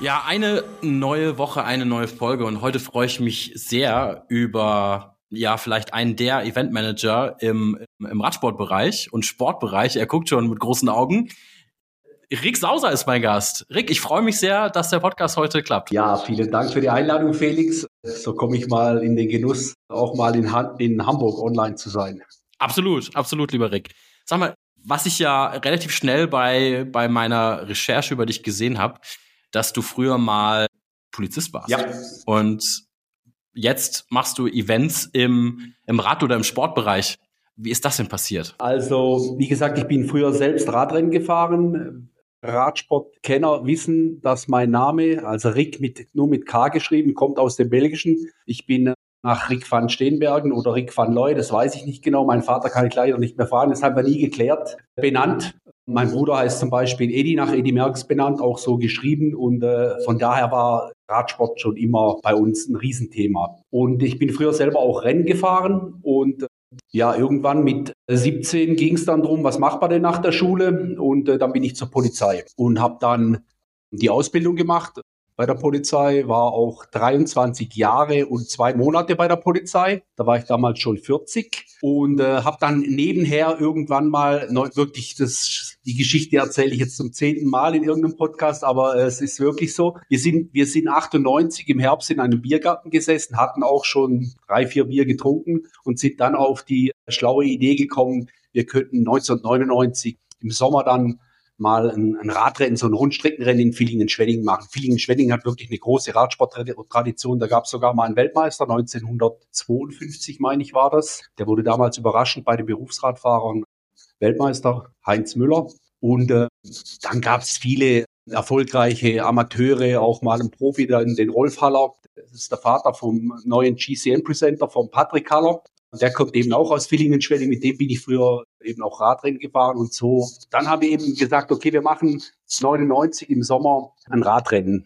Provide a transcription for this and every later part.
Ja, eine neue Woche, eine neue Folge und heute freue ich mich sehr über, ja, vielleicht einen der Eventmanager im Radsportbereich und Sportbereich. Er guckt schon mit großen Augen. Rick Sauser ist mein Gast. Rick, ich freue mich sehr, dass der Podcast heute klappt. Ja, vielen Dank für die Einladung, Felix. So komme ich mal in den Genuss, auch mal in Hamburg online zu sein. Absolut, absolut, lieber Rick. Sag mal, was ich ja relativ schnell bei meiner Recherche über dich gesehen habe, dass du früher mal Polizist warst. Ja. Und jetzt machst du Events im Rad- oder im Sportbereich. Wie ist das denn passiert? Also, wie gesagt, ich bin früher selbst Radrennen gefahren. Radsportkenner wissen, dass mein Name, also Rick nur mit K geschrieben, kommt aus dem Belgischen. Ich bin nach Rick van Steenbergen oder Rick van Looy, das weiß ich nicht genau. Mein Vater kann ich leider nicht mehr fragen, das haben wir nie geklärt, benannt. Mein Bruder heißt zum Beispiel Eddie, nach Eddie Merckx benannt, auch so geschrieben. Und von daher war Radsport schon immer bei uns ein Riesenthema. Und ich bin früher selber auch Rennen gefahren und ja, irgendwann mit 17 ging es dann drum, was macht man denn nach der Schule? Und dann bin ich zur Polizei und habe dann die Ausbildung gemacht bei der Polizei, war auch 23 Jahre und 2 Monate bei der Polizei. Da war ich damals schon 40 und habe dann nebenher irgendwann mal wirklich die Geschichte erzähle ich jetzt zum 10. Mal in irgendeinem Podcast, aber es ist wirklich so. Wir sind 98 im Herbst in einem Biergarten gesessen, hatten auch schon 3, 4 Bier getrunken und sind dann auf die schlaue Idee gekommen, wir könnten 1999 im Sommer dann mal ein Radrennen, so ein Rundstreckenrennen in Villingen-Schwenningen machen. Villingen-Schwenningen hat wirklich eine große Radsporttradition. Da gab es sogar mal einen Weltmeister, 1952, meine ich, war das. Der wurde damals überraschend bei den Berufsradfahrern Weltmeister, Heinz Müller. Und dann gab es viele erfolgreiche Amateure, auch mal ein Profi, den Rolf Haller. Das ist der Vater vom neuen GCN-Presenter, vom Patrick Haller. Und der kommt eben auch aus Villingen-Schwenningen, mit dem bin ich früher eben auch Radrennen gefahren und so. Dann haben wir eben gesagt, okay, wir machen 99 im Sommer ein Radrennen.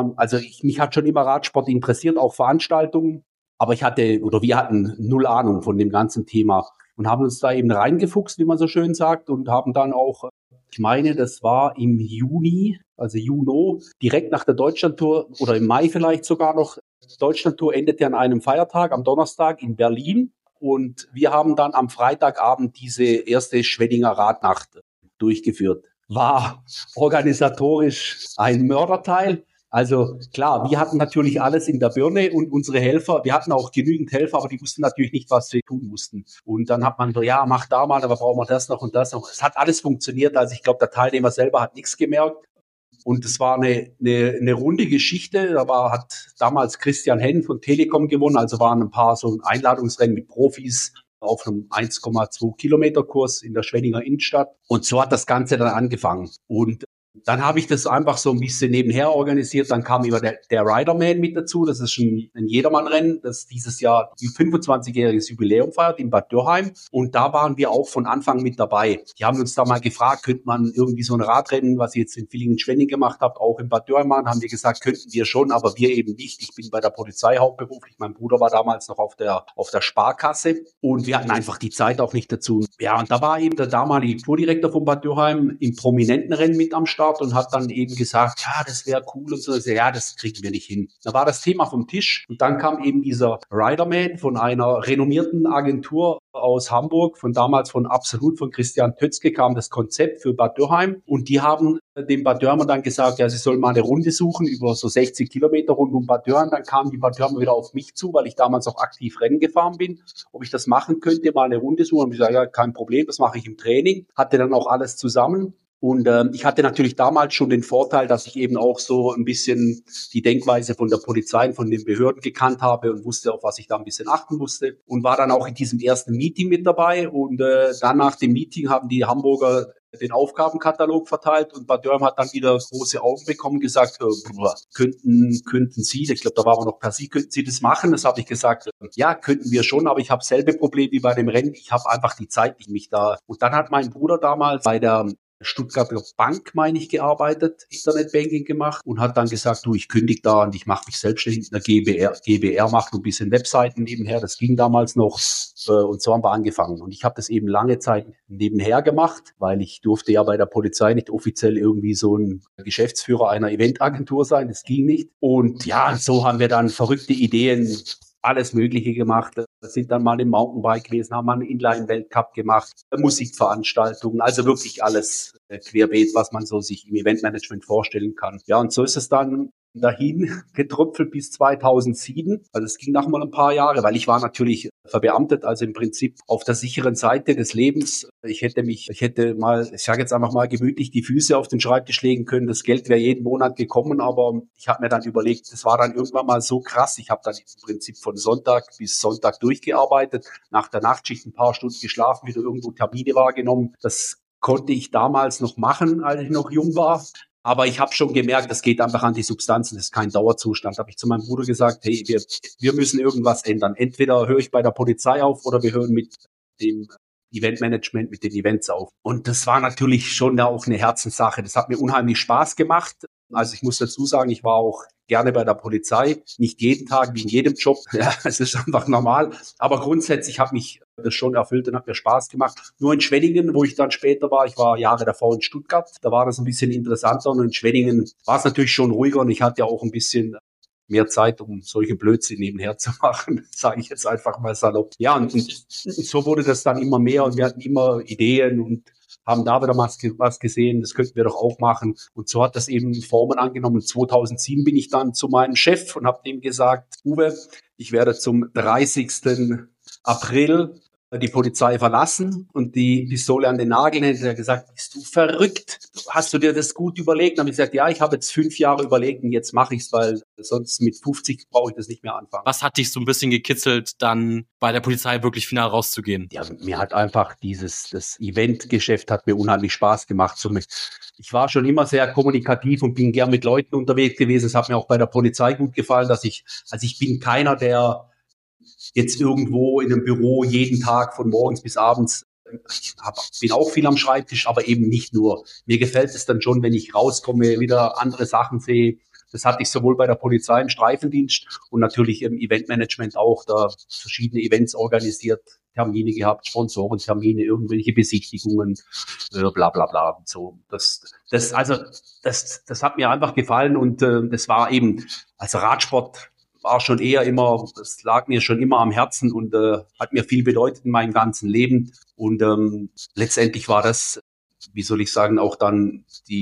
Mich hat schon immer Radsport interessiert, auch Veranstaltungen. Aber wir hatten null Ahnung von dem ganzen Thema und haben uns da eben reingefuchst, wie man so schön sagt, und haben dann auch, ich meine, das war im Juni, also Juno, direkt nach der Deutschlandtour oder im Mai vielleicht sogar noch. Deutschlandtour endete an einem Feiertag, am Donnerstag in Berlin. Und wir haben dann am Freitagabend diese erste Schwenninger Radnacht durchgeführt. War organisatorisch ein Mörderteil. Also klar, wir hatten natürlich alles in der Birne und unsere Helfer, wir hatten auch genügend Helfer, aber die wussten natürlich nicht, was wir tun mussten. Und dann hat man so, ja, mach da mal, aber brauchen wir das noch und das noch. Es hat alles funktioniert, also ich glaube, der Teilnehmer selber hat nichts gemerkt. Und es war eine runde Geschichte. Hat damals Christian Henn von Telekom gewonnen. Also waren ein paar so Einladungsrennen mit Profis auf einem 1,2 Kilometer Kurs in der Schwenninger Innenstadt. Und so hat das Ganze dann angefangen. Und dann habe ich das einfach so ein bisschen nebenher organisiert. Dann kam immer der Riderman mit dazu. Das ist ein Jedermannrennen, das dieses Jahr ein 25-jähriges Jubiläum feiert in Bad Dürrheim. Und da waren wir auch von Anfang mit dabei. Die haben uns da mal gefragt, könnte man irgendwie so ein Radrennen, was ihr jetzt in Villingen-Schwenningen gemacht habt, auch in Bad Dürrheim machen? Haben wir gesagt, könnten wir schon, aber wir eben nicht. Ich bin bei der Polizei hauptberuflich. Mein Bruder war damals noch auf der Sparkasse und wir hatten einfach die Zeit auch nicht dazu. Ja, und da war eben der damalige Tourdirektor von Bad Dürrheim im prominenten Rennen mit am Start und hat dann eben gesagt, ja, das wäre cool und so. Ja, das kriegen wir nicht hin. Da war das Thema vom Tisch und dann kam eben dieser Riderman von einer renommierten Agentur aus Hamburg, von Absolut, von Christian Tötzke kam das Konzept für Bad Dürrheim und die haben dem Bad Dürrhemer dann gesagt, ja, sie sollen mal eine Runde suchen über so 60 Kilometer rund um Bad Dürrheim. Dann kamen die Bad Dürrhemer wieder auf mich zu, weil ich damals auch aktiv Rennen gefahren bin, ob ich das machen könnte, mal eine Runde suchen. Und ich sage, ja, kein Problem, das mache ich im Training. Hatte dann auch alles zusammen. Und ich hatte natürlich damals schon den Vorteil, dass ich eben auch so ein bisschen die Denkweise von der Polizei und von den Behörden gekannt habe und wusste, auf was ich da ein bisschen achten musste. Und war dann auch in diesem ersten Meeting mit dabei. Und dann nach dem Meeting haben die Hamburger den Aufgabenkatalog verteilt und Bad Dürrheim hat dann wieder große Augen bekommen, gesagt, könnten Sie, ich glaube, da waren wir noch per Sie, könnten Sie das machen? Das habe ich gesagt, ja, könnten wir schon, aber ich habe selbe Problem wie bei dem Rennen, ich habe einfach die Zeit nicht mich da. Und dann hat mein Bruder damals bei der Stuttgarter Bank, meine ich, gearbeitet, Internetbanking gemacht und hat dann gesagt, du, ich kündige da und ich mache mich selbstständig in der GBR macht ein bisschen Webseiten nebenher, das ging damals noch und so haben wir angefangen. Und ich habe das eben lange Zeit nebenher gemacht, weil ich durfte ja bei der Polizei nicht offiziell irgendwie so ein Geschäftsführer einer Eventagentur sein, das ging nicht. Und ja, so haben wir dann verrückte Ideen, alles Mögliche gemacht. Wir sind dann mal im Mountainbike gewesen, haben mal einen Inline-Weltcup gemacht, Musikveranstaltungen, also wirklich alles querbeet, was man so sich im Eventmanagement vorstellen kann. Ja, und so ist es dann dahin getröpfelt bis 2007. Also es ging noch mal ein paar Jahre, weil ich war natürlich verbeamtet, also im Prinzip auf der sicheren Seite des Lebens. Ich hätte mal, ich sage jetzt einfach mal, gemütlich die Füße auf den Schreibtisch legen können. Das Geld wäre jeden Monat gekommen, aber ich habe mir dann überlegt, das war dann irgendwann mal so krass. Ich habe dann im Prinzip von Sonntag bis Sonntag durchgearbeitet, nach der Nachtschicht ein paar Stunden geschlafen, wieder irgendwo Termine wahrgenommen. Das konnte ich damals noch machen, als ich noch jung war. Aber ich habe schon gemerkt, das geht einfach an die Substanzen, das ist kein Dauerzustand. Da habe ich zu meinem Bruder gesagt, hey, wir müssen irgendwas ändern. Entweder höre ich bei der Polizei auf oder wir hören mit dem Eventmanagement, mit den Events auf. Und das war natürlich schon auch eine Herzenssache. Das hat mir unheimlich Spaß gemacht. Also ich muss dazu sagen, ich war auch gerne bei der Polizei, nicht jeden Tag, wie in jedem Job. Ja, es ist einfach normal. Aber grundsätzlich hat mich das schon erfüllt und hat mir Spaß gemacht. Nur in Schwenningen, wo ich dann später war, ich war Jahre davor in Stuttgart, da war das ein bisschen interessanter und in Schwenningen war es natürlich schon ruhiger und ich hatte ja auch ein bisschen mehr Zeit, um solche Blödsinn nebenher zu machen, sage ich jetzt einfach mal salopp. Ja, und so wurde das dann immer mehr und wir hatten immer Ideen und haben da wieder was gesehen, das könnten wir doch auch machen. Und so hat das eben Formen angenommen. 2007 bin ich dann zu meinem Chef und habe dem gesagt, Uwe, ich werde zum 30. April die Polizei verlassen und die Pistole an den Nagel hängt. Er hat gesagt, bist du verrückt? Hast du dir das gut überlegt? Dann habe ich gesagt, ja, ich habe jetzt 5 Jahre überlegt und jetzt mache ich es, weil sonst mit 50 brauche ich das nicht mehr anfangen. Was hat dich so ein bisschen gekitzelt, dann bei der Polizei wirklich final rauszugehen? Ja, mir hat einfach das Eventgeschäft hat mir unheimlich Spaß gemacht. Ich war schon immer sehr kommunikativ und bin gern mit Leuten unterwegs gewesen. Es hat mir auch bei der Polizei gut gefallen, ich bin keiner, der jetzt irgendwo in einem Büro jeden Tag von morgens bis abends, bin auch viel am Schreibtisch, aber eben nicht nur. Mir gefällt es dann schon, wenn ich rauskomme, wieder andere Sachen sehe. Das hatte ich sowohl bei der Polizei im Streifendienst und natürlich im Eventmanagement auch, da verschiedene Events organisiert, Termine gehabt, Sponsorentermine, irgendwelche Besichtigungen, bla bla bla und so. Das hat mir einfach gefallen und das war eben, also Radsport war schon eher immer, das lag mir schon immer am Herzen und hat mir viel bedeutet in meinem ganzen Leben. Und letztendlich war das, wie soll ich sagen, auch dann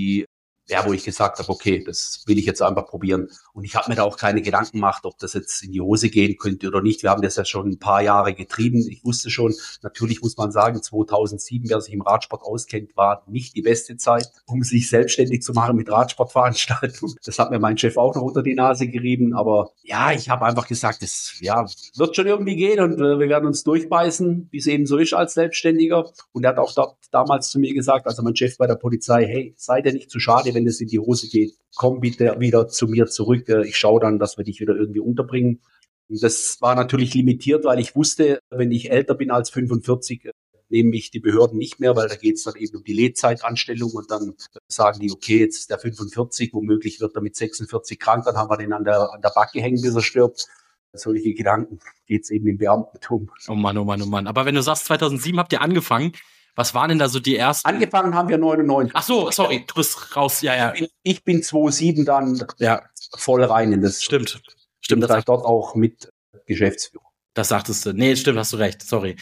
wo ich gesagt habe, okay, das will ich jetzt einfach probieren. Und ich habe mir da auch keine Gedanken gemacht, ob das jetzt in die Hose gehen könnte oder nicht. Wir haben das ja schon ein paar Jahre getrieben. Ich wusste schon, natürlich muss man sagen, 2007, wer sich im Radsport auskennt, war nicht die beste Zeit, um sich selbstständig zu machen mit Radsportveranstaltungen. Das hat mir mein Chef auch noch unter die Nase gerieben. Aber ja, ich habe einfach gesagt, das wird schon irgendwie gehen und wir werden uns durchbeißen, wie es eben so ist als Selbstständiger. Und er hat auch damals zu mir gesagt, also mein Chef bei der Polizei, hey, sei dir nicht zu schade, wenn es in die Hose geht, komm bitte wieder zu mir zurück. Ich schaue dann, dass wir dich wieder irgendwie unterbringen. Und das war natürlich limitiert, weil ich wusste, wenn ich älter bin als 45, nehmen mich die Behörden nicht mehr, weil da geht es dann eben um die Lebzeitanstellung und dann sagen die, okay, jetzt ist der 45, womöglich wird er mit 46 krank, dann haben wir den an der Backe hängen, bis er stirbt. Solche Gedanken geht's eben im Beamtentum. Oh Mann, oh Mann, oh Mann. Aber wenn du sagst, 2007 habt ihr angefangen, was waren denn da so die ersten? Angefangen haben wir 99. Ach so, sorry, du bist raus. Ja. Ich bin 2007 dann voll rein in das. Stimmt. Das dort auch mit Geschäftsführer. Das sagtest du. Nee, stimmt, hast du recht. Sorry.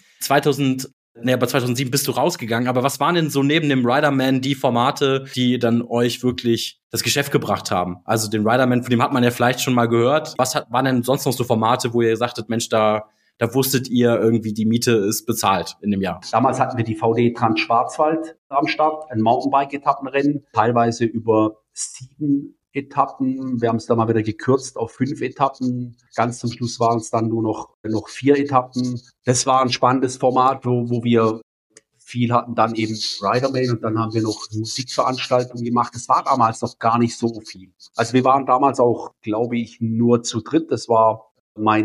Aber 2007 bist du rausgegangen. Aber was waren denn so neben dem Riderman die Formate, die dann euch wirklich das Geschäft gebracht haben? Also den Riderman, von dem hat man ja vielleicht schon mal gehört. Was waren denn sonst noch so Formate, wo ihr sagtet, Mensch, da wusstet ihr irgendwie, die Miete ist bezahlt in dem Jahr? Damals hatten wir die VD Trans Schwarzwald am Start, ein Mountainbike-Etappenrennen, teilweise über 7 Etappen. Wir haben es dann mal wieder gekürzt auf 5 Etappen. Ganz zum Schluss waren es dann nur noch 4 Etappen. Das war ein spannendes Format, wo wir viel hatten, dann eben Riderman und dann haben wir noch Musikveranstaltungen gemacht. Das war damals noch gar nicht so viel. Also wir waren damals auch, glaube ich, nur zu dritt. Das war meine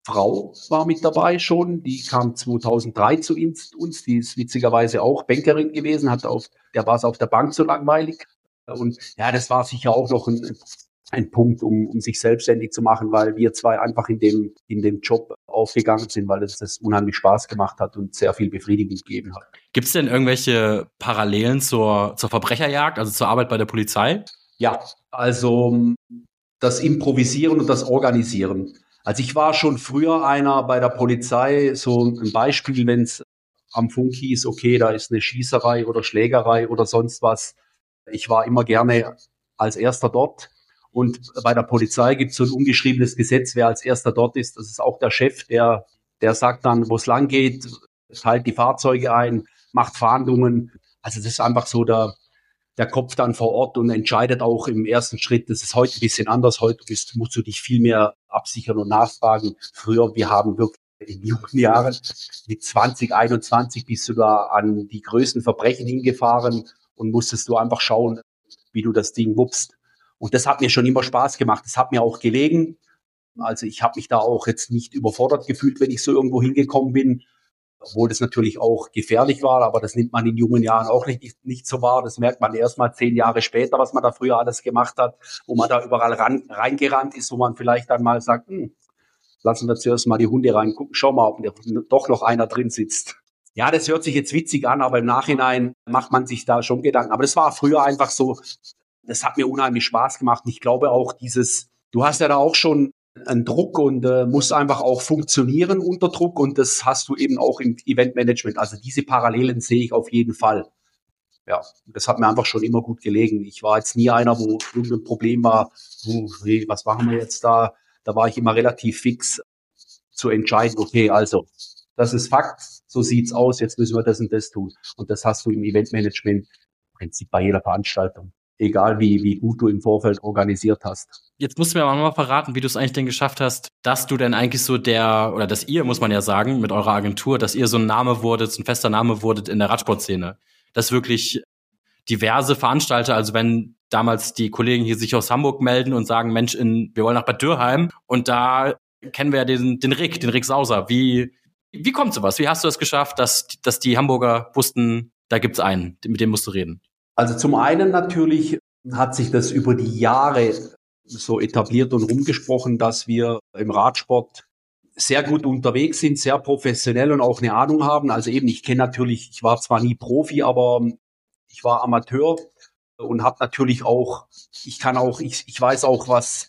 Frau war mit dabei schon, die kam 2003 zu uns, die ist witzigerweise auch Bankerin gewesen, der war es auf der Bank so langweilig. Und ja, das war sicher auch noch ein Punkt, um sich selbstständig zu machen, weil wir zwei einfach in dem Job aufgegangen sind, weil es das unheimlich Spaß gemacht hat und sehr viel Befriedigung gegeben hat. Gibt es denn irgendwelche Parallelen zur Verbrecherjagd, also zur Arbeit bei der Polizei? Ja, also das Improvisieren und das Organisieren. Also ich war schon früher einer bei der Polizei, so ein Beispiel, wenn es am Funk hieß, okay, da ist eine Schießerei oder Schlägerei oder sonst was. Ich war immer gerne als Erster dort. Und bei der Polizei gibt es so ein ungeschriebenes Gesetz, wer als Erster dort ist, das ist auch der Chef, der sagt dann, wo es lang geht, teilt die Fahrzeuge ein, macht Fahndungen. Also das ist einfach so der Kopf dann vor Ort und entscheidet auch im ersten Schritt. Das ist heute ein bisschen anders. Heute musst du dich viel mehr absichern und nachfragen. Früher, wir haben wirklich in jungen Jahren mit 20, 21 bist du da an die größten Verbrechen hingefahren und musstest du einfach schauen, wie du das Ding wuppst. Und das hat mir schon immer Spaß gemacht. Das hat mir auch gelegen. Also ich habe mich da auch jetzt nicht überfordert gefühlt, wenn ich so irgendwo hingekommen bin, obwohl das natürlich auch gefährlich war, aber das nimmt man in jungen Jahren auch nicht so wahr. Das merkt man erst mal 10 Jahre später, was man da früher alles gemacht hat, wo man da überall reingerannt ist, wo man vielleicht dann mal sagt, lassen wir zuerst mal die Hunde reingucken, schau mal, ob doch noch einer drin sitzt. Ja, das hört sich jetzt witzig an, aber im Nachhinein macht man sich da schon Gedanken. Aber das war früher einfach so, das hat mir unheimlich Spaß gemacht. Und ich glaube auch du hast ja da auch schon einen Druck und muss einfach auch funktionieren unter Druck und das hast du eben auch im Eventmanagement. Also diese Parallelen sehe ich auf jeden Fall. Ja, das hat mir einfach schon immer gut gelegen. Ich war jetzt nie einer, wo irgendein Problem war, was machen wir jetzt da? Da war ich immer relativ fix zu entscheiden, okay, also das ist Fakt, so sieht's aus, jetzt müssen wir das und das tun. Und das hast du im Eventmanagement im Prinzip bei jeder Veranstaltung. Egal wie gut du im Vorfeld organisiert hast. Jetzt musst du mir aber mal verraten, wie du es eigentlich denn geschafft hast, dass du denn eigentlich so oder dass ihr, muss man ja sagen, mit eurer Agentur, dass ihr so ein Name wurdet, so ein fester Name wurdet in der Radsportszene. Dass wirklich diverse Veranstalter, also wenn damals die Kollegen hier sich aus Hamburg melden und sagen, Mensch, wir wollen nach Bad Dürrheim und da kennen wir ja den Rick Sauser. Wie kommt sowas? Wie hast du es geschafft, dass die Hamburger wussten, da gibt's einen, mit dem musst du reden? Also zum einen natürlich hat sich das über die Jahre so etabliert und rumgesprochen, dass wir im Radsport sehr gut unterwegs sind, sehr professionell und auch eine Ahnung haben. Also eben, ich war zwar nie Profi, aber ich war Amateur und habe natürlich auch, ich weiß auch,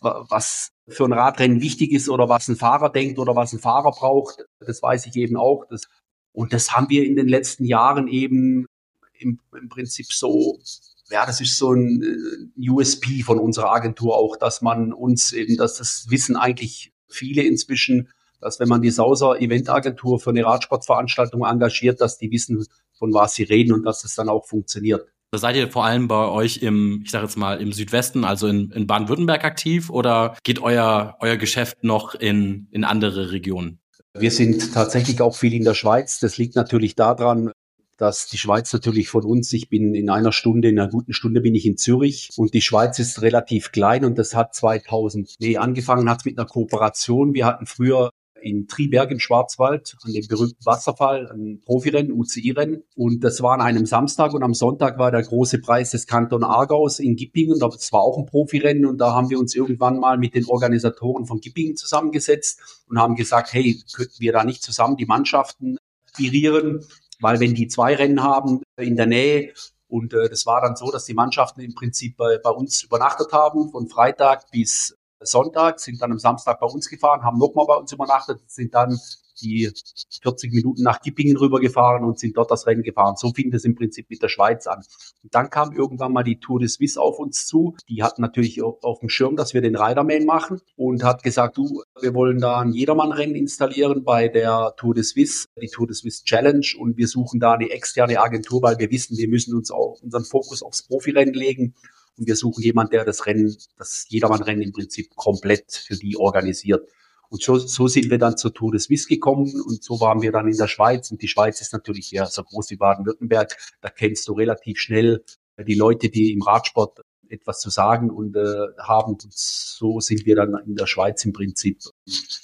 was für ein Radrennen wichtig ist oder was ein Fahrer denkt oder was ein Fahrer braucht. Das weiß ich eben auch. Und das haben wir in den letzten Jahren eben im Prinzip so, ja, das ist so ein USP von unserer Agentur auch, dass man uns eben, dass das wissen eigentlich viele inzwischen, dass wenn man die Sauser Eventagentur für eine Radsportveranstaltung engagiert, dass die wissen, von was sie reden und dass es dann auch funktioniert. Da seid ihr vor allem bei euch ich sag jetzt mal, im Südwesten, also in Baden-Württemberg aktiv oder geht euer Geschäft noch in andere Regionen? Wir sind tatsächlich auch viel in der Schweiz. Das liegt natürlich daran, dass die Schweiz natürlich von uns, in einer guten Stunde bin ich in Zürich und die Schweiz ist relativ klein und das hat angefangen hat es mit einer Kooperation. Wir hatten früher in Triberg im Schwarzwald an dem berühmten Wasserfall ein Profirennen, UCI-Rennen und das war an einem Samstag und am Sonntag war der große Preis des Kanton Aargaus in Gippingen. Das war auch ein Profirennen und da haben wir uns irgendwann mal mit den Organisatoren von Gippingen zusammengesetzt und haben gesagt, hey, könnten wir da nicht zusammen die Mannschaften akquirieren? Weil wenn die 2 Rennen haben in der Nähe und das war dann so, dass die Mannschaften im Prinzip bei uns übernachtet haben, von Freitag bis Sonntag, sind dann am Samstag bei uns gefahren, haben nochmal bei uns übernachtet, sind dann die 40 Minuten nach Gippingen rübergefahren und sind dort das Rennen gefahren. So fing das im Prinzip mit der Schweiz an. Und dann kam irgendwann mal die Tour de Suisse auf uns zu. Die hatten natürlich auf dem Schirm, dass wir den Riderman machen und hat gesagt, wir wollen da ein Jedermann-Rennen installieren bei der Tour de Suisse, die Tour de Suisse Challenge und wir suchen da eine externe Agentur, weil wir wissen, wir müssen uns auch unseren Fokus aufs Profirennen legen. Und wir suchen jemanden, der das Jedermann-Rennen im Prinzip komplett für die organisiert. Und so sind wir dann zur Tour de Suisse gekommen und so waren wir dann in der Schweiz. Und die Schweiz ist natürlich ja so groß wie Baden-Württemberg. Da kennst du relativ schnell die Leute, die im Radsport etwas zu sagen und haben. Und so sind wir dann in der Schweiz im Prinzip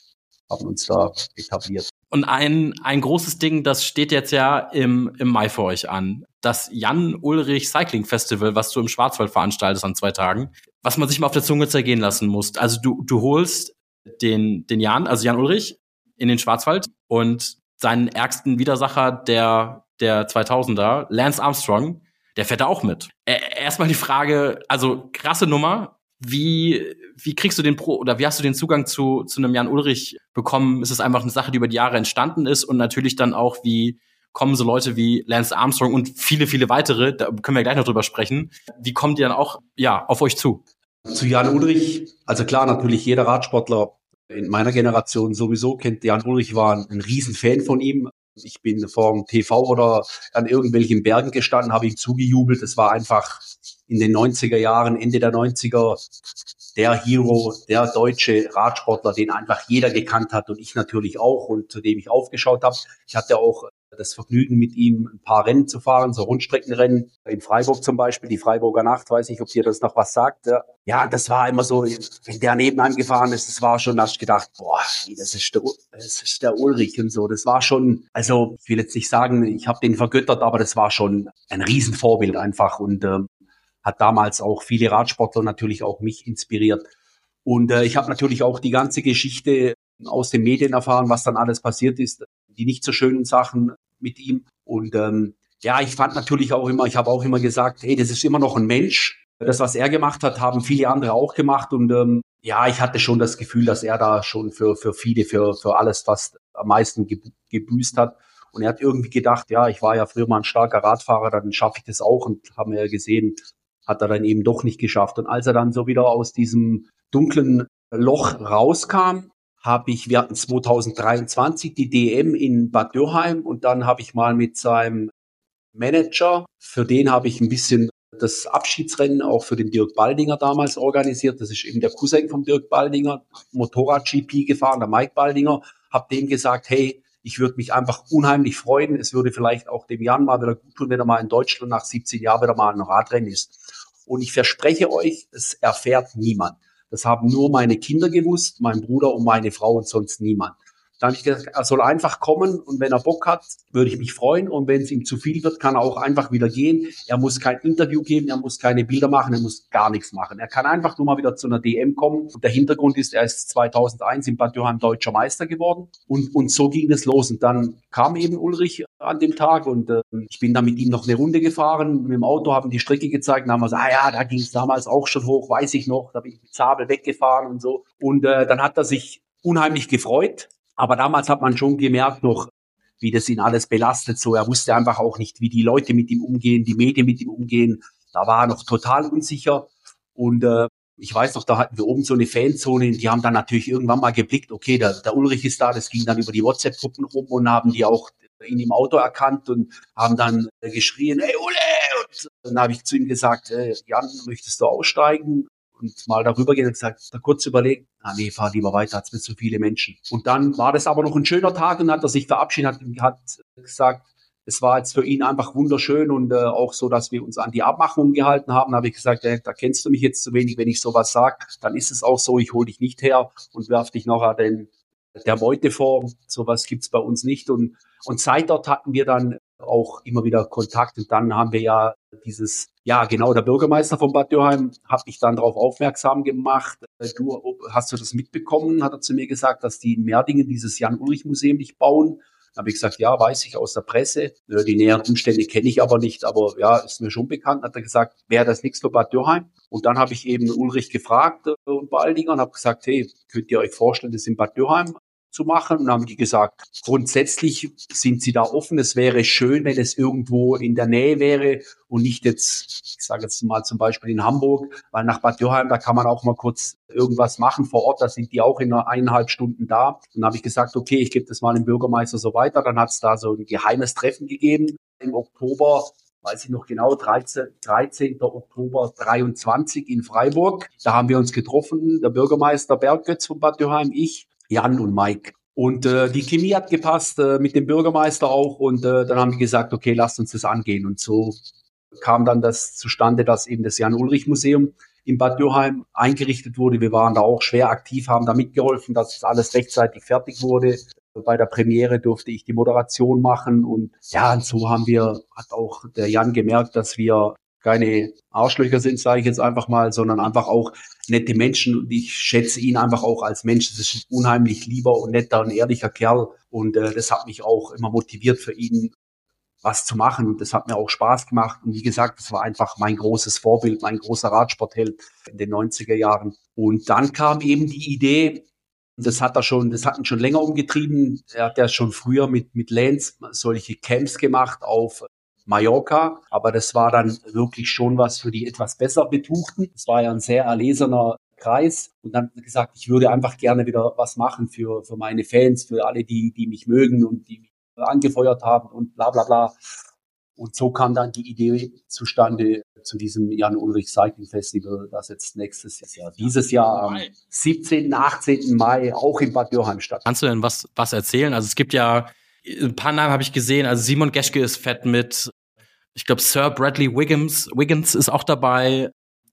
haben uns da etabliert. Und ein großes Ding, das steht jetzt ja im Mai für euch an. Das Jan-Ullrich Cycling Festival, was du im Schwarzwald veranstaltest an 2 Tagen, was man sich mal auf der Zunge zergehen lassen muss. Also du holst den Jan, also Jan Ullrich, in den Schwarzwald und seinen ärgsten Widersacher der 2000er, Lance Armstrong, der fährt da auch mit. Erstmal die Frage, also krasse Nummer, wie kriegst du wie hast du den Zugang zu einem Jan Ullrich bekommen? Ist es einfach eine Sache, die über die Jahre entstanden ist und natürlich dann auch, wie kommen so Leute wie Lance Armstrong und viele, viele weitere, da können wir gleich noch drüber sprechen, wie kommen die dann auch, auf euch zu? Zu Jan Ullrich, also klar, natürlich jeder Radsportler in meiner Generation sowieso kennt Jan Ullrich, war ein Riesenfan von ihm. Ich bin vor dem TV oder an irgendwelchen Bergen gestanden, habe ihm zugejubelt. Das war einfach in den 90er Jahren, Ende der 90er, der Hero, der deutsche Radsportler, den einfach jeder gekannt hat und ich natürlich auch und zu dem ich aufgeschaut habe. Ich hatte auch das Vergnügen, mit ihm ein paar Rennen zu fahren, so Rundstreckenrennen in Freiburg zum Beispiel, die Freiburger Nacht, weiß nicht, ob dir das noch was sagt. Ja, das war immer so, wenn der neben einem gefahren ist, das war schon, da hast du gedacht, boah, das ist der Ullrich und so. Das war schon, also ich will jetzt nicht sagen, ich habe den vergöttert, aber das war schon ein Riesenvorbild einfach und hat damals auch viele Radsportler, natürlich auch mich inspiriert. Und ich habe natürlich auch die ganze Geschichte aus den Medien erfahren, was dann alles passiert ist, die nicht so schönen Sachen mit ihm. Und ich fand natürlich auch immer, ich habe auch immer gesagt, hey, das ist immer noch ein Mensch. Das, was er gemacht hat, haben viele andere auch gemacht. Und ich hatte schon das Gefühl, dass er da schon für viele, für alles fast am meisten gebüßt hat. Und er hat irgendwie gedacht, ja, ich war ja früher mal ein starker Radfahrer, dann schaffe ich das auch. Und haben wir ja gesehen, hat er dann eben doch nicht geschafft. Und als er dann so wieder aus diesem dunklen Loch rauskam, wir hatten 2023 die DM in Bad Dürrheim und dann habe ich mal mit seinem Manager, für den habe ich ein bisschen das Abschiedsrennen auch für den Dirk Baldinger damals organisiert. Das ist eben der Cousin vom Dirk Baldinger, Motorrad-GP gefahren, der Mike Baldinger. Habe dem gesagt, hey, ich würde mich einfach unheimlich freuen. Es würde vielleicht auch dem Jan mal wieder gut tun, wenn er mal in Deutschland nach 17 Jahren wieder mal ein Radrennen ist. Und ich verspreche euch, es erfährt niemand. Das haben nur meine Kinder gewusst, mein Bruder und meine Frau und sonst niemand. Da habe ich gesagt, er soll einfach kommen und wenn er Bock hat, würde ich mich freuen. Und wenn es ihm zu viel wird, kann er auch einfach wieder gehen. Er muss kein Interview geben, er muss keine Bilder machen, er muss gar nichts machen. Er kann einfach nur mal wieder zu einer DM kommen. Und der Hintergrund ist, er ist 2001 in Bad Dürrheim deutscher Meister geworden. Und so ging es los. Und dann kam eben Ullrich an dem Tag und ich bin dann mit ihm noch eine Runde gefahren. Mit dem Auto haben die Strecke gezeigt und haben wir gesagt, da ging es damals auch schon hoch, weiß ich noch. Da bin ich mit Zabel weggefahren und so. Und dann hat er sich unheimlich gefreut. Aber damals hat man schon gemerkt noch, wie das ihn alles belastet. So, er wusste einfach auch nicht, wie die Leute mit ihm umgehen, die Medien mit ihm umgehen. Da war er noch total unsicher. Und ich weiß noch, da hatten wir oben so eine Fanzone. Die haben dann natürlich irgendwann mal geblickt, okay, der Ullrich ist da. Das ging dann über die WhatsApp-Gruppen rum und haben die auch ihn im Auto erkannt und haben dann geschrien, hey Ulle! Und dann habe ich zu ihm gesagt, Jan, möchtest du aussteigen? Und mal darüber gehen und gesagt, da kurz überlegt, nee, fahr lieber weiter, hat's mit so viele Menschen. Und dann war das aber noch ein schöner Tag und hat er sich verabschiedet, hat gesagt, es war jetzt für ihn einfach wunderschön und auch so, dass wir uns an die Abmachungen gehalten haben. Da habe ich gesagt, da kennst du mich jetzt zu wenig, wenn ich sowas sage, dann ist es auch so, ich hole dich nicht her und werf dich nachher der Beute vor. Sowas gibt's bei uns nicht. Und seit dort hatten wir dann auch immer wieder Kontakt und dann haben wir ja der Bürgermeister von Bad Dürrheim hat mich dann darauf aufmerksam gemacht. Hast du das mitbekommen, hat er zu mir gesagt, dass die in Merdingen dieses Jan-Ullrich-Museum nicht bauen. Dann habe ich gesagt, ja, weiß ich aus der Presse. Die näheren Umstände kenne ich aber nicht, aber ja, ist mir schon bekannt. Hat er gesagt, wäre das nichts für Bad Dürrheim? Und dann habe ich eben Ullrich gefragt und Baldinger und habe gesagt, hey, könnt ihr euch vorstellen, das in Bad Dürrheim zu machen? Und haben die gesagt, grundsätzlich sind sie da offen. Es wäre schön, wenn es irgendwo in der Nähe wäre und nicht jetzt, ich sage jetzt mal zum Beispiel in Hamburg, weil nach Bad Dürrheim, da kann man auch mal kurz irgendwas machen vor Ort. Da sind die auch in 1,5 Stunden da. Und dann habe ich gesagt, okay, ich gebe das mal dem Bürgermeister so weiter. Dann hat es da so ein geheimes Treffen gegeben im Oktober, weiß ich noch genau, 13. Oktober 23 in Freiburg. Da haben wir uns getroffen, der Bürgermeister Berggötz von Bad Dürrheim, ich, Jan und Mike. Und die Chemie hat gepasst, mit dem Bürgermeister auch. Und dann haben die gesagt, okay, lasst uns das angehen. Und so kam dann das zustande, dass eben das Jan-Ullrich-Museum in Bad Dürkheim eingerichtet wurde. Wir waren da auch schwer aktiv, haben da mitgeholfen, dass das alles rechtzeitig fertig wurde. Bei der Premiere durfte ich die Moderation machen und ja, und so hat auch der Jan gemerkt, dass wir keine Arschlöcher sind, sage ich jetzt einfach mal, sondern einfach auch nette Menschen. Und ich schätze ihn einfach auch als Mensch. Das ist ein unheimlich lieber und netter und ehrlicher Kerl. Und das hat mich auch immer motiviert, für ihn was zu machen. Und das hat mir auch Spaß gemacht. Und wie gesagt, das war einfach mein großes Vorbild, mein großer Radsportheld in den 90er Jahren. Und dann kam eben die Idee, das hat ihn schon länger umgetrieben. Er hat ja schon früher mit Lance solche Camps gemacht auf Mallorca, aber das war dann wirklich schon was für die etwas besser Betuchten. Es war ja ein sehr erlesener Kreis und dann gesagt, ich würde einfach gerne wieder was machen für meine Fans, für alle, die mich mögen und die mich angefeuert haben und bla bla bla. Und so kam dann die Idee zustande zu diesem Jan-Ulrich Cycling Festival, das jetzt dieses Jahr am 17., 18. Mai auch in Bad Dürkheim statt. Kannst du denn was erzählen? Also es gibt ja ein paar Namen habe ich gesehen. Also Simon Geschke ist fett mit. Ich glaube, Sir Bradley Wiggins ist auch dabei.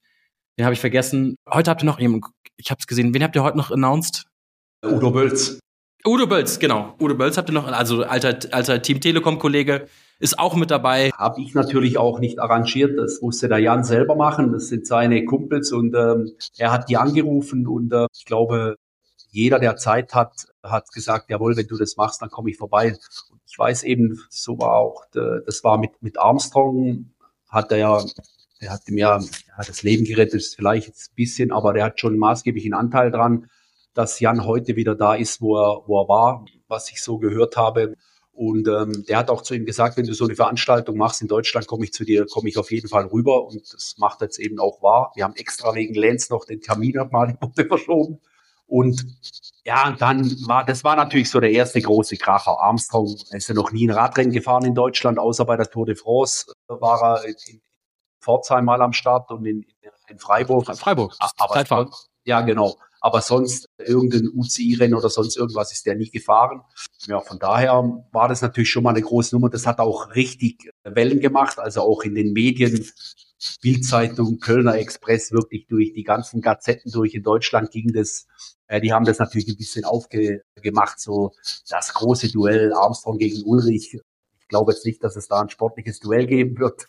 Den habe ich vergessen. Heute habt ihr noch jemanden, ich habe es gesehen. Wen habt ihr heute noch announced? Udo Bölz. Udo Bölz, genau. Udo Bölz habt ihr noch, also alter Team Telekom-Kollege, ist auch mit dabei. Habe ich natürlich auch nicht arrangiert. Das musste der Jan selber machen. Das sind seine Kumpels und er hat die angerufen und ich glaube, jeder, der Zeit hat gesagt, jawohl, wenn du das machst, dann komme ich vorbei. Und ich weiß eben, so war auch, das war mit Armstrong, der hat ihm ja das Leben gerettet, ist vielleicht jetzt ein bisschen, aber der hat schon maßgeblichen Anteil dran, dass Jan heute wieder da ist, wo er war, was ich so gehört habe. Und der hat auch zu ihm gesagt, wenn du so eine Veranstaltung machst in Deutschland, komme ich auf jeden Fall rüber. Und das macht jetzt eben auch wahr. Wir haben extra wegen Lance noch den Termin mal in Woche verschoben. Und ja, und das war natürlich so der erste große Kracher. Armstrong ist ja noch nie ein Radrennen gefahren in Deutschland, außer bei der Tour de France war er in Pforzheim mal am Start und in Freiburg. Freiburg, aber ja, genau. Aber sonst irgendein UCI-Rennen oder sonst irgendwas ist der nie gefahren. Ja, von daher war das natürlich schon mal eine große Nummer. Das hat auch richtig Wellen gemacht, also auch in den Medien, Bild-Zeitung, Kölner Express, wirklich durch die ganzen Gazetten durch in Deutschland ging das. Die haben das natürlich ein bisschen aufgemacht, so das große Duell Armstrong gegen Ulrich. Ich glaube jetzt nicht, dass es da ein sportliches Duell geben wird.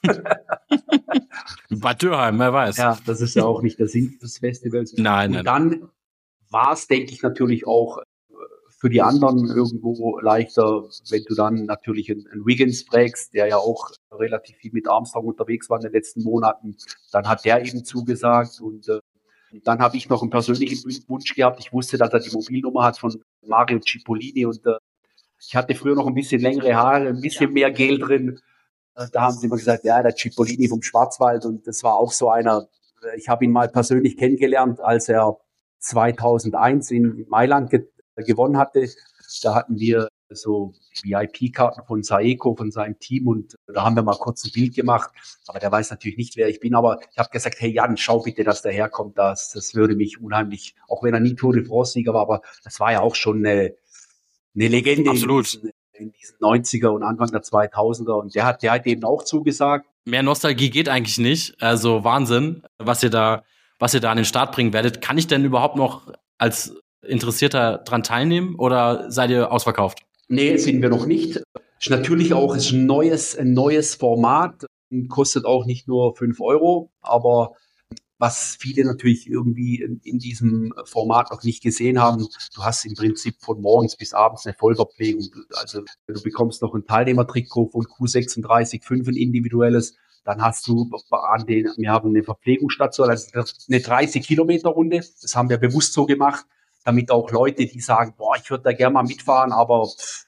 Bad Dürkheim, wer weiß. Ja, das ist ja auch nicht der Sinn des Festivals. Nein. Und dann war es, denke ich, natürlich auch für die anderen irgendwo leichter, wenn du dann natürlich einen Wiggins fragst, der ja auch relativ viel mit Armstrong unterwegs war in den letzten Monaten. Dann hat der eben zugesagt und dann habe ich noch einen persönlichen Wunsch gehabt. Ich wusste, dass er die Mobilnummer hat von Mario Cipollini und ich hatte früher noch ein bisschen längere Haare, ein bisschen mehr Gel drin. Da haben sie immer gesagt, ja, der Cipollini vom Schwarzwald und das war auch so einer. Ich habe ihn mal persönlich kennengelernt, als er 2001 in Mailand gewonnen hatte. Da hatten wir so VIP-Karten von Saeco, von seinem Team und da haben wir mal kurz ein Bild gemacht. Aber der weiß natürlich nicht, wer ich bin. Aber ich habe gesagt, hey Jan, schau bitte, dass der herkommt. Das würde mich unheimlich, auch wenn er nie Tour de France-Sieger war, aber das war ja auch schon eine Legende. Absolut. In diesen 90er und Anfang der 2000er. Und der hat eben auch zugesagt. Mehr Nostalgie geht eigentlich nicht. Also Wahnsinn, was ihr da an den Start bringen werdet. Kann ich denn überhaupt noch als Interessierter dran teilnehmen oder seid ihr ausverkauft? Nee, sind wir noch nicht. Ist natürlich auch ein neues Format. Kostet auch nicht nur 5 Euro, aber was viele natürlich irgendwie in diesem Format noch nicht gesehen haben, du hast im Prinzip von morgens bis abends eine Vollverpflegung. Also du bekommst noch ein Teilnehmertrikot von Q36, 5 ein individuelles. Dann hast du wir haben eine Verpflegungsstation, also eine 30-Kilometer-Runde. Das haben wir bewusst so gemacht, damit auch Leute, die sagen, boah, ich würde da gerne mal mitfahren, aber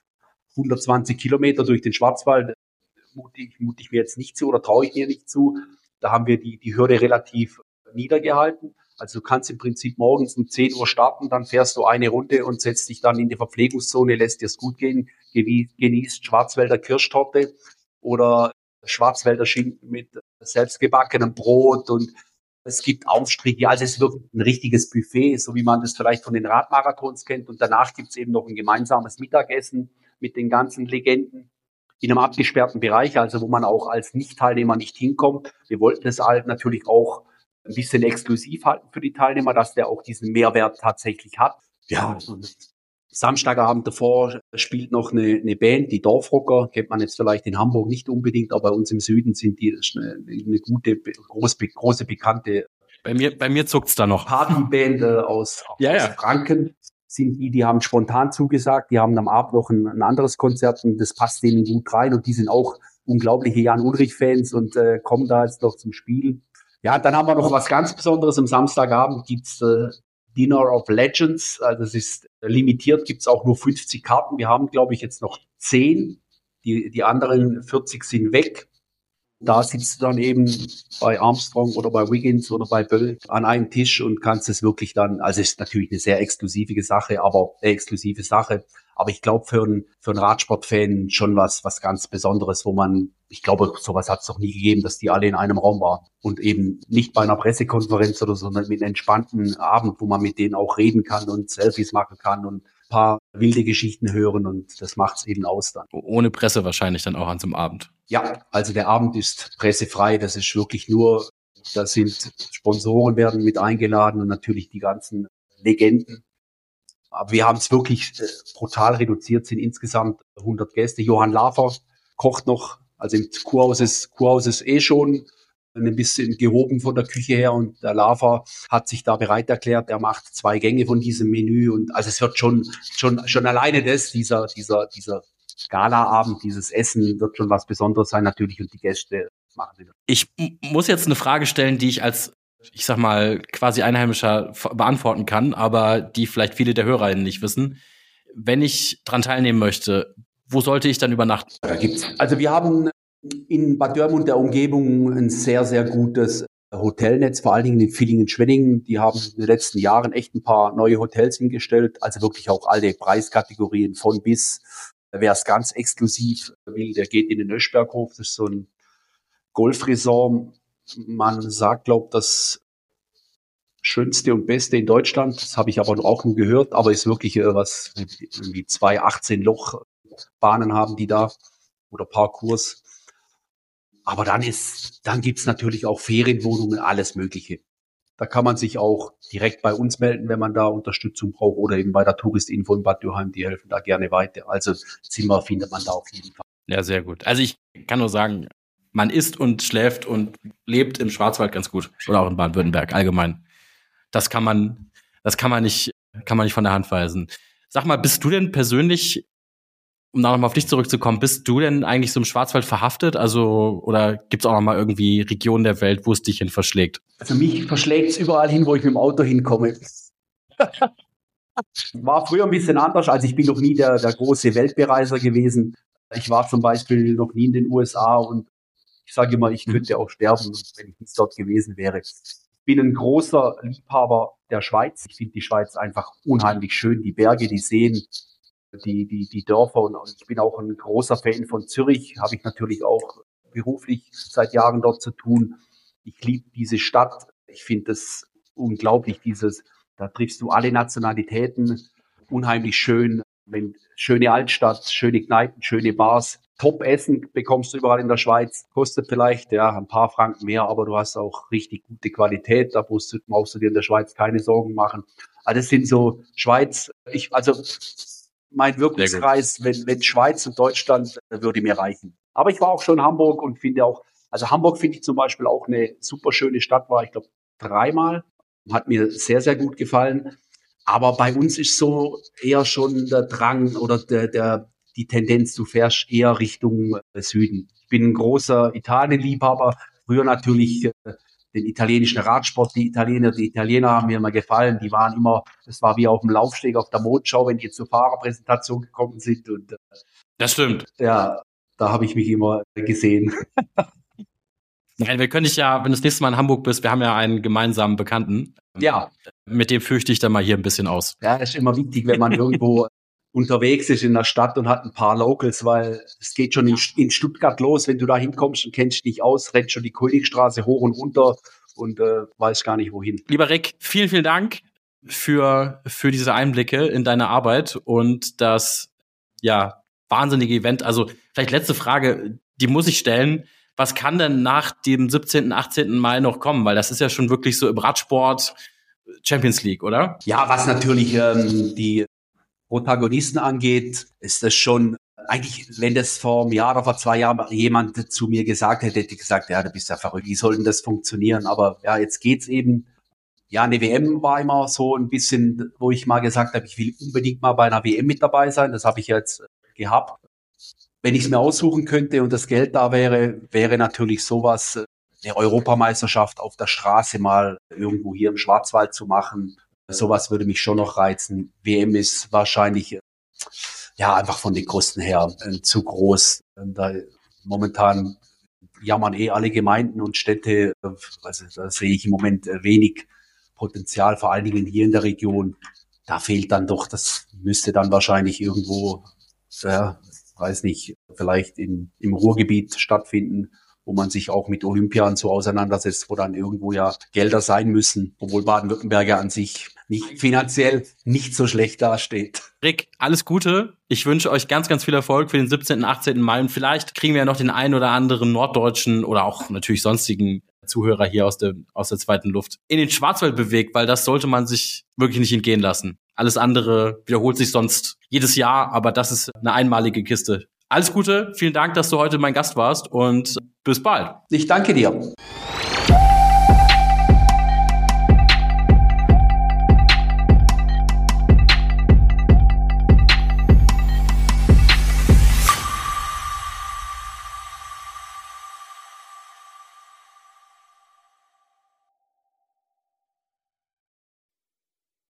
120 Kilometer durch den Schwarzwald mute ich mir jetzt nicht zu oder traue ich mir nicht zu. Da haben wir die Hürde relativ niedergehalten. Also du kannst im Prinzip morgens um 10 Uhr starten, dann fährst du eine Runde und setzt dich dann in die Verpflegungszone, lässt dir es gut gehen, genießt Schwarzwälder Kirschtorte oder Schwarzwälder Schinken mit selbstgebackenem Brot und es gibt Aufstriche. Also es wird ein richtiges Buffet, so wie man das vielleicht von den Radmarathons kennt. Und danach gibt es eben noch ein gemeinsames Mittagessen mit den ganzen Legenden in einem abgesperrten Bereich, also wo man auch als Nicht-Teilnehmer nicht hinkommt. Wir wollten das halt natürlich auch ein bisschen exklusiv halten für die Teilnehmer, dass der auch diesen Mehrwert tatsächlich hat. Ja, Samstagabend davor spielt noch eine Band, die Dorfrocker, kennt man jetzt vielleicht in Hamburg nicht unbedingt, aber bei uns im Süden sind die eine gute, große bekannte Bei mir zuckt's da noch. Partyband aus Franken. Sind die haben spontan zugesagt, die haben am Abend noch ein anderes Konzert und das passt denen gut rein und die sind auch unglaubliche Jan-Ulrich-Fans und kommen da jetzt noch zum Spielen. Ja, dann haben wir noch was ganz Besonderes. Am Samstagabend gibt's Dinner of Legends, also es ist limitiert, gibt's auch nur 50 Karten. Wir haben, glaube ich, jetzt noch 10. Die anderen 40 sind weg. Da sitzt du dann eben bei Armstrong oder bei Wiggins oder bei Böll an einem Tisch und kannst es wirklich dann, also es ist natürlich eine sehr exklusive Sache, aber ich glaube für einen Radsportfan schon was ganz Besonderes, wo man, ich glaube, sowas hat es noch nie gegeben, dass die alle in einem Raum waren und eben nicht bei einer Pressekonferenz oder so, sondern mit einem entspannten Abend, wo man mit denen auch reden kann und Selfies machen kann und ein paar wilde Geschichten hören und das macht es eben aus dann. Ohne Presse wahrscheinlich dann auch an so einem Abend. Ja, also der Abend ist pressefrei, das ist wirklich nur, da sind Sponsoren werden mit eingeladen und natürlich die ganzen Legenden. Aber wir haben es wirklich brutal reduziert, sind insgesamt 100 Gäste. Johann Lafer kocht noch, also im Kurhaus ist schon ein bisschen gehoben von der Küche her und der Lafer hat sich da bereit erklärt, er macht 2 Gänge von diesem Menü und also es wird schon alleine dieser Galaabend, dieses Essen wird schon was Besonderes sein natürlich und die Gäste machen wieder. Ich muss jetzt eine Frage stellen, die ich als, ich sag mal, quasi Einheimischer beantworten kann, aber die vielleicht viele der HörerInnen nicht wissen. Wenn ich dran teilnehmen möchte, wo sollte ich dann übernachten? Also wir haben in Bad Dürr und der Umgebung ein sehr, sehr gutes Hotelnetz, vor allen Dingen in Villingen-Schwenningen. Die haben in den letzten Jahren echt ein paar neue Hotels hingestellt, also wirklich auch alle Preiskategorien von bis. Wer es ganz exklusiv will, der geht in den Öschberghof. Das ist so ein Golfresort. Man sagt, glaube ich, das schönste und beste in Deutschland. Das habe ich aber auch nur gehört. Aber ist wirklich was, irgendwie 2 18-Loch-Bahnen haben die da oder Parcours. Aber dann gibt's natürlich auch Ferienwohnungen, alles Mögliche. Da kann man sich auch direkt bei uns melden, wenn man da Unterstützung braucht oder eben bei der Touristinfo in Bad Dürheim, die helfen da gerne weiter. Also Zimmer findet man da auf jeden Fall. Ja, sehr gut. Also ich kann nur sagen, man isst und schläft und lebt im Schwarzwald ganz gut. Oder auch in Baden-Württemberg allgemein. Das kann man nicht von der Hand weisen. Sag mal, bist du denn persönlich, um da nochmal auf dich zurückzukommen, bist du denn eigentlich so im Schwarzwald verhaftet? Also, oder gibt's auch nochmal irgendwie Regionen der Welt, wo es dich hin verschlägt? Also mich verschlägt es überall hin, wo ich mit dem Auto hinkomme. War früher ein bisschen anders, also ich bin noch nie der große Weltbereiser gewesen. Ich war zum Beispiel noch nie in den USA und ich sage immer, ich könnte auch sterben, wenn ich nicht dort gewesen wäre. Ich bin ein großer Liebhaber der Schweiz. Ich finde die Schweiz einfach unheimlich schön. Die Berge, die Seen, die Dörfer und ich bin auch ein großer Fan von Zürich. Habe ich natürlich auch beruflich seit Jahren dort zu tun. Ich liebe diese Stadt. Ich finde es unglaublich, da triffst du alle Nationalitäten. Unheimlich schön. Schöne Altstadt, schöne Kneipen, schöne Bars. Top-Essen bekommst du überall in der Schweiz. Kostet vielleicht ein paar Franken mehr, aber du hast auch richtig gute Qualität. Da brauchst du dir in der Schweiz keine Sorgen machen. Also das sind so Schweiz. Mein Wirkungskreis, wenn Schweiz und Deutschland, würde mir reichen. Aber ich war auch schon in Hamburg und Hamburg finde ich zum Beispiel auch eine super schöne Stadt, war ich glaube 3-mal. Hat mir sehr, sehr gut gefallen. Aber bei uns ist so eher schon der Drang oder die Tendenz, du fährst eher Richtung Süden. Ich bin ein großer Italien-Liebhaber. Früher natürlich den italienischen Radsport. Die Italiener haben mir immer gefallen. Das war wie auf dem Laufsteg auf der Mondschau, wenn die zur Fahrerpräsentation gekommen sind. Und das stimmt. Ja, da habe ich mich immer gesehen. Nein, wir können dich ja, wenn du das nächste Mal in Hamburg bist, wir haben ja einen gemeinsamen Bekannten. Ja. Mit dem fürchte ich dann mal hier ein bisschen aus. Ja, das ist immer wichtig, wenn man irgendwo unterwegs ist in der Stadt und hat ein paar Locals, weil es geht schon in Stuttgart los, wenn du da hinkommst und kennst dich aus, rennst schon die Königstraße hoch und runter und weißt gar nicht wohin. Lieber Rick, vielen, vielen Dank für diese Einblicke in deine Arbeit und das wahnsinnige Event. Also vielleicht letzte Frage, die muss ich stellen. Was kann denn nach dem 17., 18. Mai noch kommen? Weil das ist ja schon wirklich so im Radsport Champions League, oder? Ja, was natürlich die Protagonisten angeht, ist das schon eigentlich, wenn das vor einem Jahr oder vor 2 Jahren jemand zu mir gesagt hätte, hätte ich gesagt, ja, du bist ja verrückt, wie soll denn das funktionieren? Aber ja, jetzt geht's eben. Ja, eine WM war immer so ein bisschen, wo ich mal gesagt habe, ich will unbedingt mal bei einer WM mit dabei sein. Das habe ich jetzt gehabt. Wenn ich es mir aussuchen könnte und das Geld da wäre, wäre natürlich sowas, eine Europameisterschaft auf der Straße mal irgendwo hier im Schwarzwald zu machen. Sowas würde mich schon noch reizen. WM ist wahrscheinlich ja einfach von den Kosten her zu groß. Da momentan jammern alle Gemeinden und Städte. Also da sehe ich im Moment wenig Potenzial, vor allen Dingen hier in der Region. Da fehlt dann doch, das müsste dann wahrscheinlich irgendwo, weiß nicht, vielleicht im Ruhrgebiet stattfinden, wo man sich auch mit Olympia und so auseinandersetzt, wo dann irgendwo ja Gelder sein müssen, obwohl Baden-Württemberg ja an sich nicht finanziell nicht so schlecht dasteht. Rick, alles Gute. Ich wünsche euch ganz, ganz viel Erfolg für den 17., 18. Mai und vielleicht kriegen wir ja noch den einen oder anderen norddeutschen oder auch natürlich sonstigen Zuhörer hier aus der zweiten Luft in den Schwarzwald bewegt, weil das sollte man sich wirklich nicht entgehen lassen. Alles andere wiederholt sich sonst jedes Jahr, aber das ist eine einmalige Kiste. Alles Gute, vielen Dank, dass du heute mein Gast warst und bis bald. Ich danke dir.